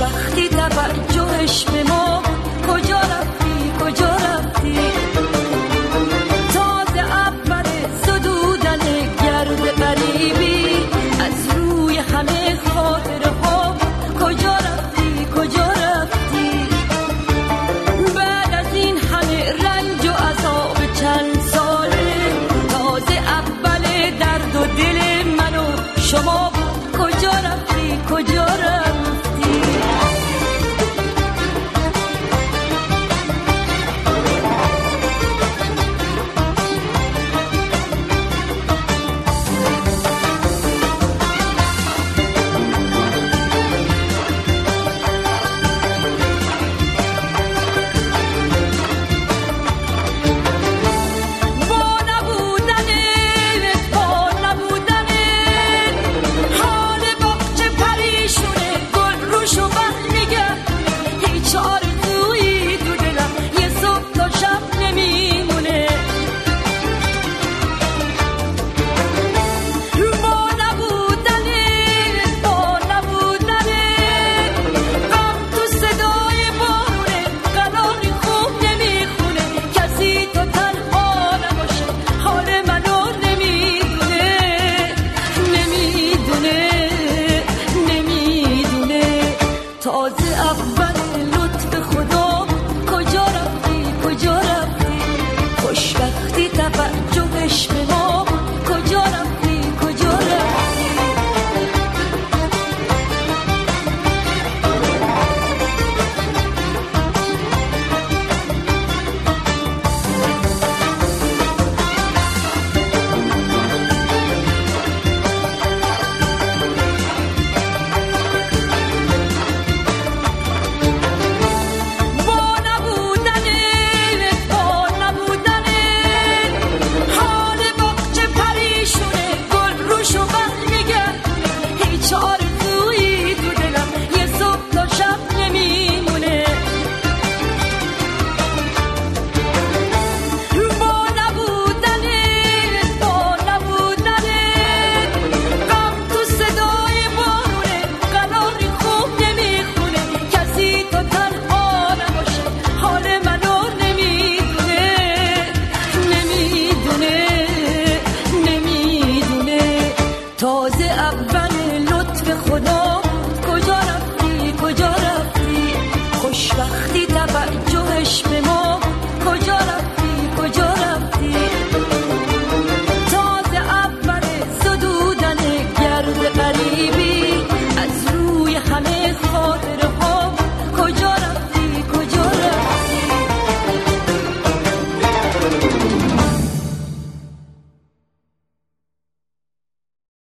خوشبختی توجهش به ما کجا رفتی کجا رفتی تازه اول زدودن گرد غریبی از روی همه خاطره ها کجا رفتی کجا رفتی بعد از این همه رنج و عذاب چند ساله تازه اول درد و دل من و شما کجا رفتی کجا رفتی تازه اول لطف خدا کجا رفتی کجا رفتی خوشبختی توجهش به